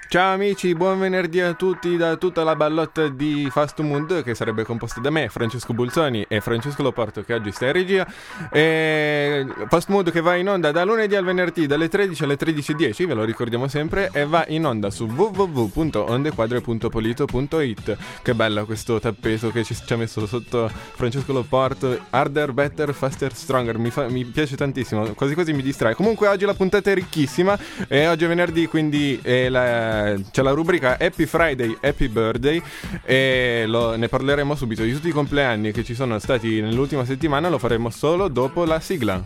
Ciao amici, buon venerdì a tutti da tutta la ballotta di Fast Mood, che sarebbe composta da me, Francesco Bulzoni e Francesco Loporto, che oggi sta in regia. Fast Mood che va in onda da lunedì al venerdì dalle 13 alle 13:10, ve lo ricordiamo sempre, e va in onda su www.ondequadre.polito.it. Che bello questo tappeto che ci ha messo sotto Francesco Loporto. Harder, better, faster, stronger. Mi piace tantissimo, quasi quasi mi distrae. Comunque oggi la puntata è ricchissima e oggi è venerdì, quindi c'è la rubrica Happy Friday, Happy Birthday, e ne parleremo subito. Di tutti i compleanni che ci sono stati nell'ultima settimana lo faremo solo dopo la sigla.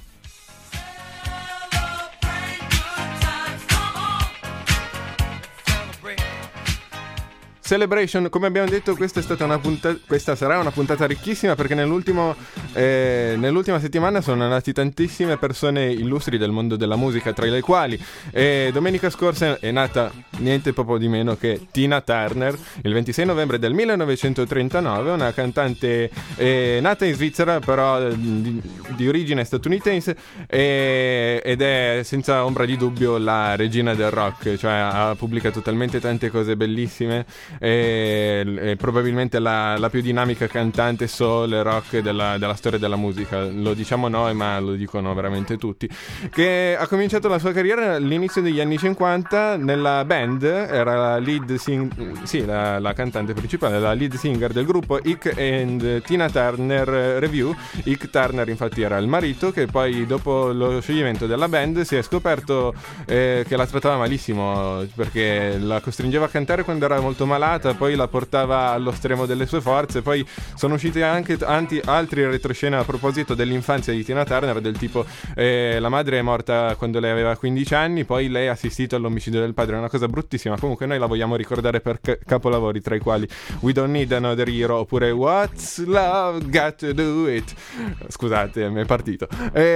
Celebration, come abbiamo detto, questa sarà una puntata ricchissima, perché nell'ultima settimana sono nati tantissime persone illustri del mondo della musica, tra le quali domenica scorsa è nata niente proprio di meno che Tina Turner, il 26 novembre del 1939, una cantante nata in Svizzera però di origine statunitense, ed è senza ombra di dubbio la regina del rock, cioè ha pubblicato talmente tante cose bellissime. È probabilmente la più dinamica cantante soul e rock della storia della musica. Lo diciamo noi, ma lo dicono veramente tutti. Che ha cominciato la sua carriera all'inizio degli anni 50 nella band, era la cantante principale, la lead singer del gruppo Ike and Tina Turner Review. Ike Turner infatti era il marito, che poi dopo lo scioglimento della band si è scoperto che la trattava malissimo, perché la costringeva a cantare quando era molto malata, poi la portava allo stremo delle sue forze. Poi sono usciti anche altri retroscena a proposito dell'infanzia di Tina Turner, del tipo la madre è morta quando lei aveva 15 anni, poi lei ha assistito all'omicidio del padre, è una cosa bruttissima. Comunque noi la vogliamo ricordare per capolavori tra i quali We Don't Need Another Hero oppure What's Love Got to Do It. Scusate, mi è partito.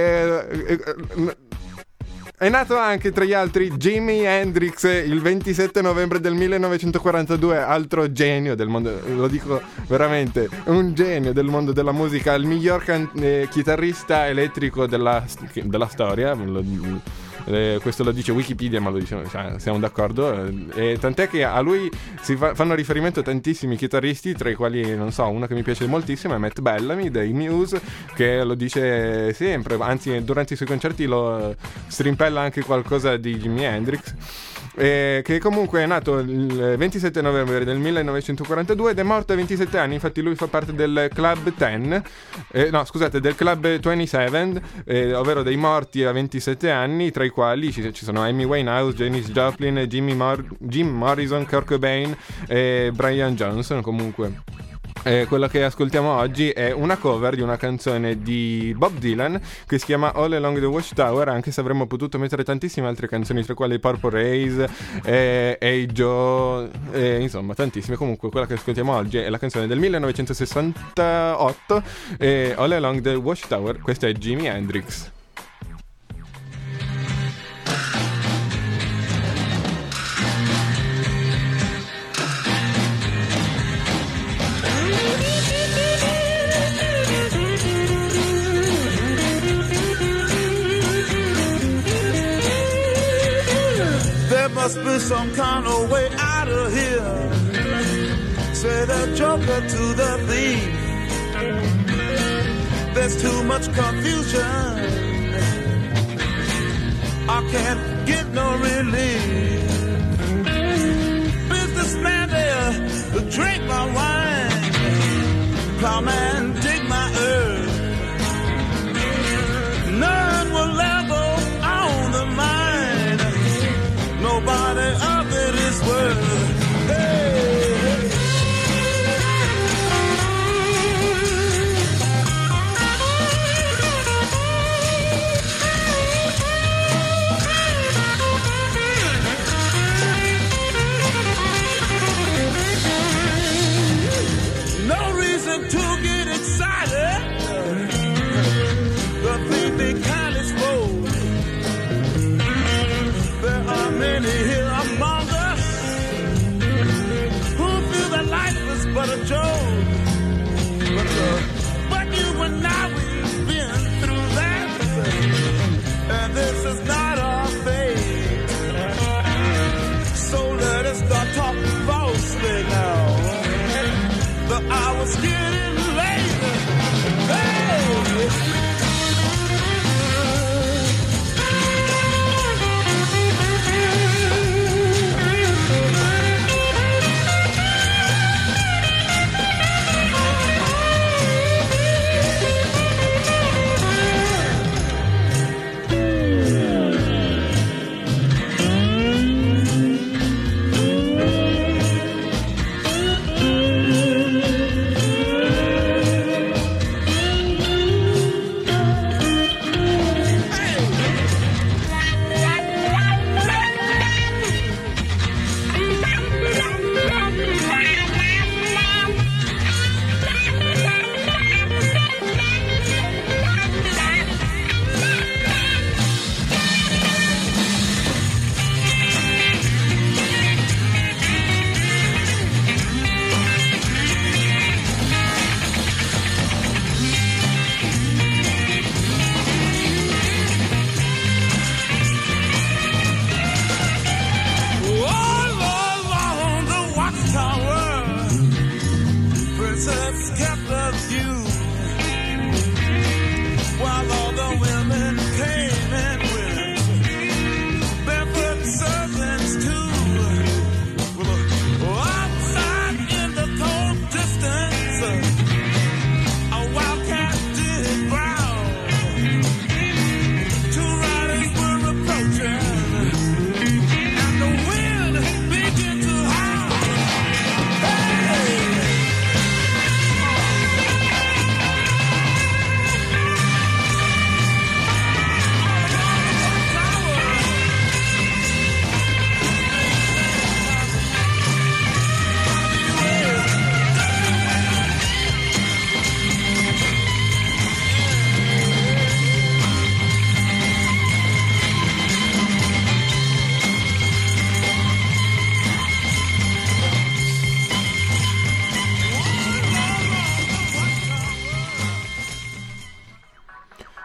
È nato anche tra gli altri Jimi Hendrix il 27 novembre del 1942, altro genio del mondo, lo dico veramente, un genio del mondo della musica, il miglior chitarrista elettrico della storia. Questo lo dice Wikipedia, ma lo diciamo, cioè, siamo d'accordo, e tant'è che a lui fanno riferimento tantissimi chitarristi, tra i quali, non so, uno che mi piace moltissimo è Matt Bellamy dei Muse, che lo dice sempre, anzi durante i suoi concerti lo strimpella anche qualcosa di Jimi Hendrix. Che comunque è nato il 27 novembre del 1942 ed è morto a 27 anni. Infatti lui fa parte del Club 10, del Club 27, ovvero dei morti a 27 anni, tra i quali ci sono Amy Winehouse, Janis Joplin, Jim Morrison, Kurt Cobain e Brian Johnson. Comunque quella che ascoltiamo oggi è una cover di una canzone di Bob Dylan che si chiama All Along the Watchtower, anche se avremmo potuto mettere tantissime altre canzoni, tra quali Purple Race, Hey Joe, insomma tantissime. Comunque quella che ascoltiamo oggi è la canzone del 1968, All Along the Watchtower. Questo è Jimi Hendrix. Must be some kind of way out of here, said the joker to the thief. There's too much confusion, I can't get no relief. Businessman there, drink my wine. Plowman, dig my earth. None will level on the mine. Nobody of it is worth. Hey. No reason to get it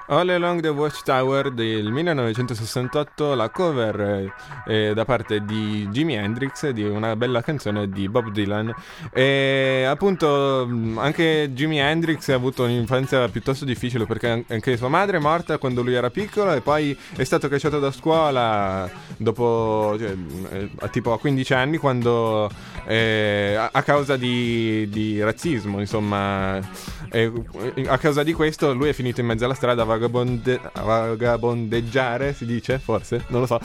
All Along the Watchtower del 1968, la cover da parte di Jimi Hendrix di una bella canzone di Bob Dylan. E appunto anche Jimi Hendrix ha avuto un'infanzia piuttosto difficile, perché anche sua madre è morta quando lui era piccolo e poi è stato cacciato da scuola dopo, tipo a 15 anni, quando a causa di razzismo, insomma, a causa di questo lui è finito in mezzo alla strada a vagabondeggiare, si dice, forse, non lo so,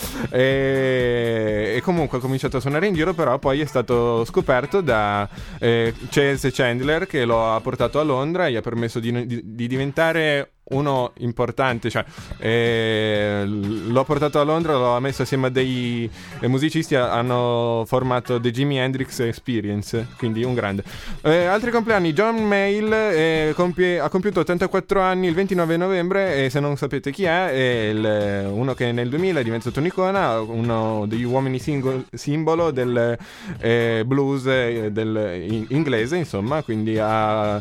e comunque ha cominciato a suonare in giro, però poi è stato scoperto da Chase Chandler, che lo ha portato a Londra e gli ha permesso di diventare uno importante, cioè l'ho portato a Londra, l'ho messo assieme a dei musicisti, hanno formato The Jimi Hendrix Experience, quindi un grande. Altri compleanni: John Mayall ha compiuto 84 anni il 29 novembre, e se non sapete chi è uno che nel 2000 è diventato un'icona, uno degli uomini simbolo del blues inglese, insomma, quindi ha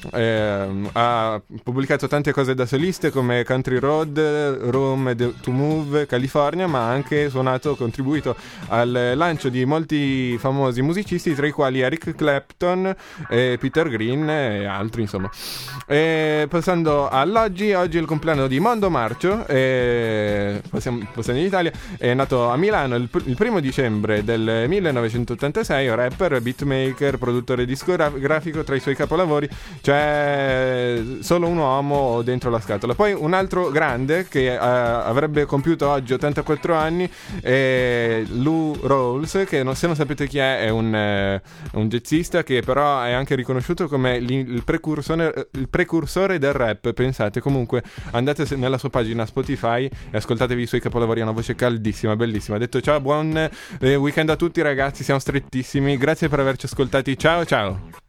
pubblicato tante cose da soliste come Country Road, Room to Move, California, ma ha anche contribuito al lancio di molti famosi musicisti, tra i quali Eric Clapton, Peter Green e altri, insomma. Passando all'oggi, oggi è il compleanno di Mondo Marcio, passiamo in Italia. È nato a Milano il 1 dicembre del 1986, rapper, beatmaker, produttore discografico. Tra i suoi capolavori c'è Solo un uomo dentro la scatola. Poi un altro grande che avrebbe compiuto oggi 84 anni è Lou Rawls, che se non sapete chi è un jazzista che però è anche riconosciuto come il precursore del rap, pensate. Comunque andate nella sua pagina Spotify e ascoltatevi i suoi capolavori, ha una voce caldissima, bellissima. Detto ciò, buon weekend a tutti ragazzi, siamo strettissimi, grazie per averci ascoltati, ciao ciao.